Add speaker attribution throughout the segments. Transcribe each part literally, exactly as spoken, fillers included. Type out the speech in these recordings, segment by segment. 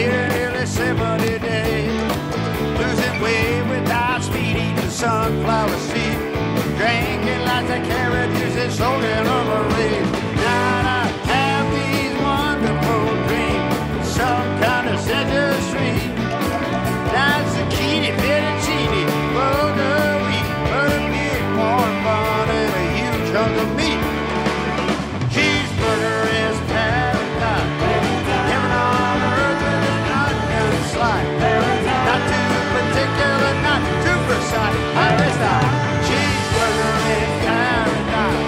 Speaker 1: made her nearly seventy days. Losing weight without speed, eating sunflower seed, drinking lots of carrot juice and sold in on a race. Now I have these wonderful dreams, some kind of center street. Now it's a kitty, fettuccine, full of wheat, but a big warm bun and a huge hunk of meat. Cheeseburger is paradise, heaven on earth with a shotgun slide. Not too particular, not too precise. I rest out. Cheeseburger is paradise.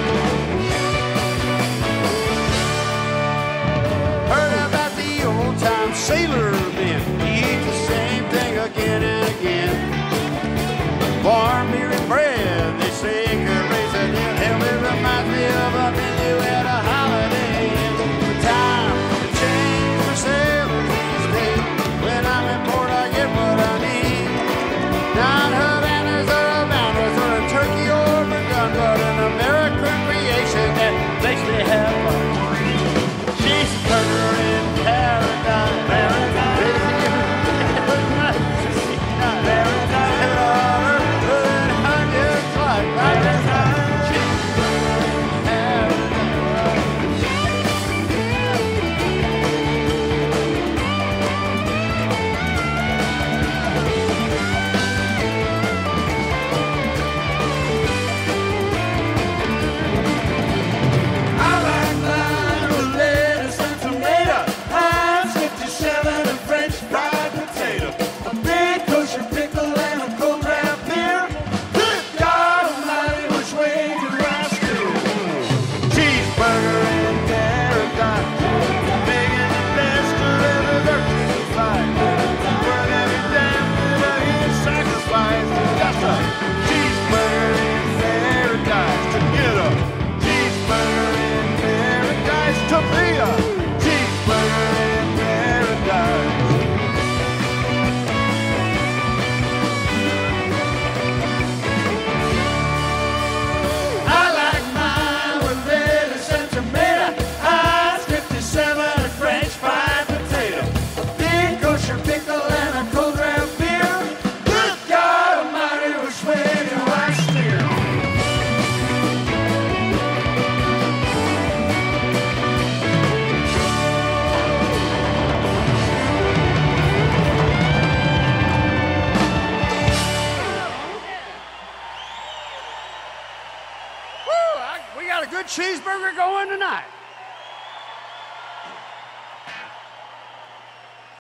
Speaker 1: Heard about the old time sailor men. He eat the same thing again and again. Warm beer and bread, they say could raise a deal. Hell, it reminds me of a menu at a Holiday Inn. The time to change for sailors these days. When I'm in port, I get what I need. Not Havanas or Havanas or a turkey or a gun, but an American creation that makes me have fun. Cheeseburger in paradise. Paradise. We got a good cheeseburger going tonight.